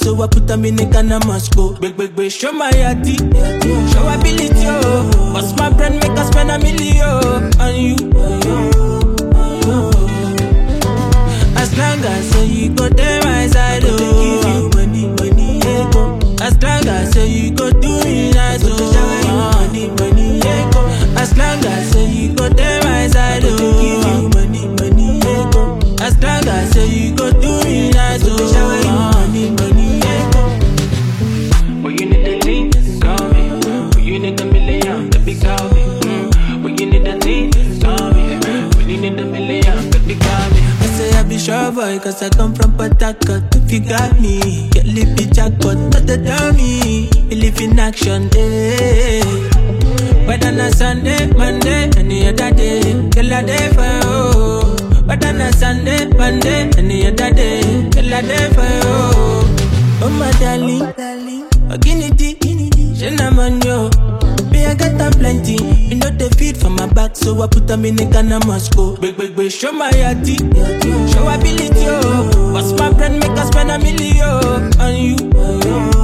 so I put them in a can of Moscow. Big, show my yati, show ability, oh. What's my brand, make us spend $1 million on you. As long as say you go there my side, oh. Give you money, yeah, go. As long as say you go do me nice, oh. Money, yeah, go. As long as say you go there my side, oh. Give you money, yeah, go. As long as say you go do me nice, oh. Money, yeah, go. When you need a lean, call me. When you need $1 million, baby, call me. When you need a lean, call me. When you need $1 million, baby, call me. I be sure boy, cause I come from Port Harcourt. If you got me, get lippy jackpot, not the dummy. Believe in action, eh. Whether na Sunday, Monday, any other day, girl a day for you. Whether na Sunday, Monday, any other day, girl a day for you. Oh my darling, Oginity, she na man yo. Me I got them plenty, you know they feed for my back, so I put them in a can of Moscow. Big, show my yati, show ability, oh. What's my brand, make us spend $1 million on you.